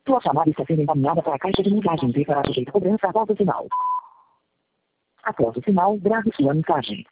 Sua chamada está sendo encaminhada para a caixa de mensagens e para sujeito cobrança após o sinal. Após o sinal, grave sua mensagem.